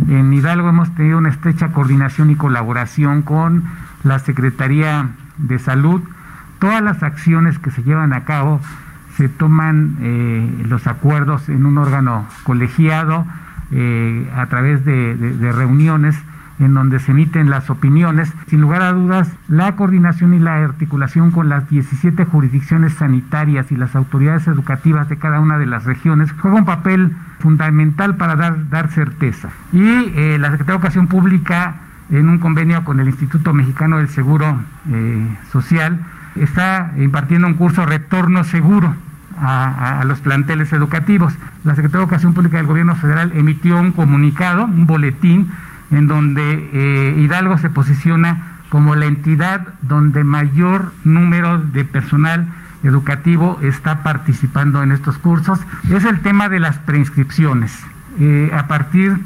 En Hidalgo hemos tenido una estrecha coordinación y colaboración con la Secretaría de Salud. Todas las acciones que se llevan a cabo se toman los acuerdos en un órgano colegiado a través de reuniones en donde se emiten las opiniones. Sin lugar a dudas, la coordinación y la articulación con las 17 jurisdicciones sanitarias y las autoridades educativas de cada una de las regiones juega un papel fundamental para dar certeza. Y la Secretaría de Educación Pública, en un convenio con el Instituto Mexicano del Seguro Social, está impartiendo un curso Retorno Seguro a los planteles educativos. La Secretaría de Educación Pública del Gobierno Federal emitió un comunicado, un boletín, en donde Hidalgo se posiciona como la entidad donde mayor número de personal educativo está participando en estos cursos. Es el tema de las preinscripciones. A partir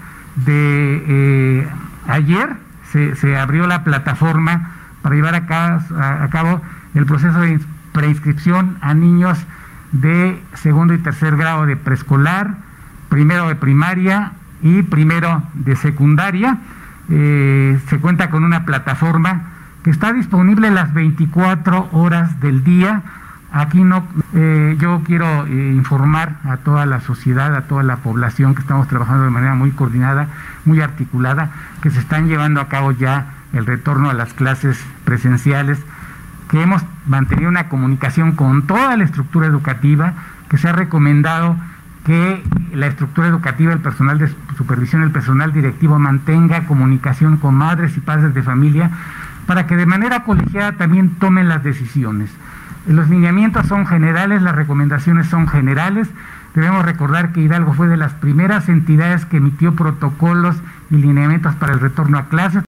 de ayer se abrió la plataforma para llevar a cabo el proceso de preinscripción a niños de segundo y tercer grado de preescolar, primero de primaria y primero de secundaria. Se cuenta con una plataforma que está disponible las 24 horas del día. Aquí yo quiero informar a toda la sociedad, a toda la población que estamos trabajando de manera muy coordinada, muy articulada, que se están llevando a cabo ya el retorno a las clases presenciales, que hemos mantenido una comunicación con toda la estructura educativa, que se ha recomendado que la estructura educativa, el personal de supervisión, el personal directivo mantenga comunicación con madres y padres de familia para que de manera colegiada también tomen las decisiones. Los lineamientos son generales, las recomendaciones son generales. Debemos recordar que Hidalgo fue de las primeras entidades que emitió protocolos y lineamientos para el retorno a clases.